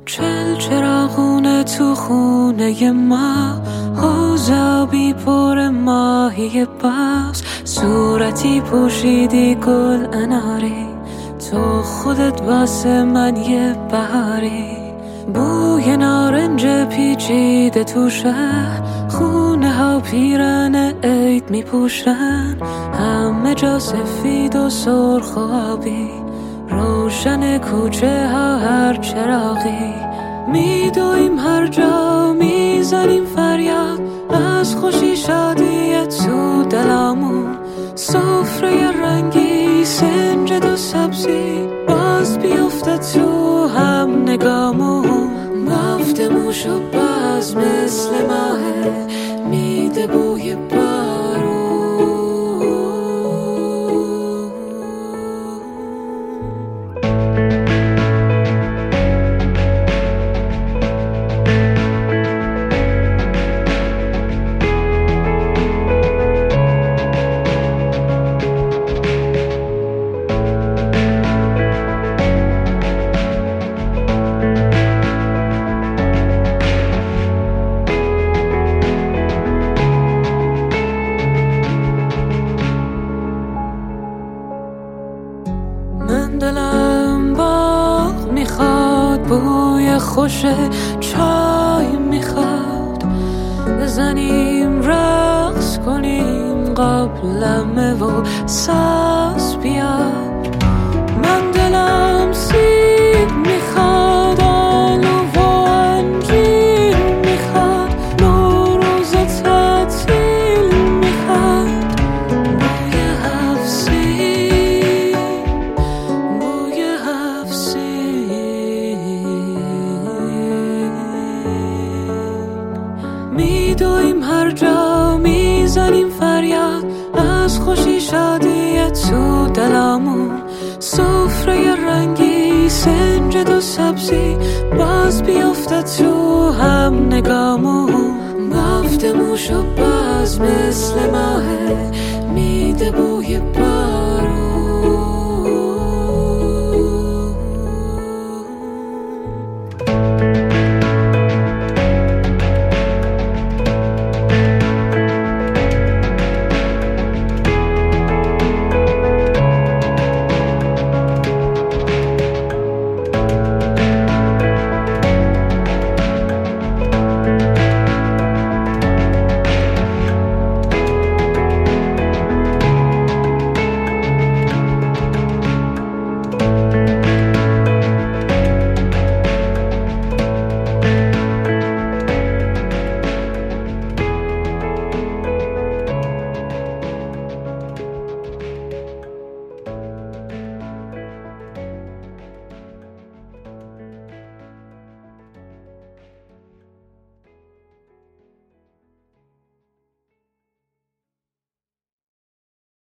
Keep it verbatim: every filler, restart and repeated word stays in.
چل چراغونه تو خونه ما، حوض آبی پر ماهی باز، صورتی پوشیدی گل اناری، تو خودت واسه من یه بهاری. بوی نارنج پیچیده تو شهر، خونه ها پیرن عید میپوشن، همه جا سفید و سرخ و آبی، روشن کوچه ها هر چراغی. میدویم هر جا میزنیم فریاد، از خوشی شادی تو دلامون، سفره رنگی سنجد و سبزی، باز بیفته تو هم نگامون. بافت موش و باز مثل ماهه میده بوی بارون. من دلم باغ میخواد، بوی خوش چای میخواد، بزنیم رقص کنیم قابلمه و ساز بیاد. من دلم سیب میخواد، آلو و انجیر میخواد، نوروز تعطیل میخواد، بوی حفظی بوی حفظی. میدویم هر جا میزنیم فریاد، از خوشی شادی تو دلامون، سفره رنگی سنجد و سبزی، باز بیفته تو هم نگامون. بافت موش و باز مثل ماهه میده بوی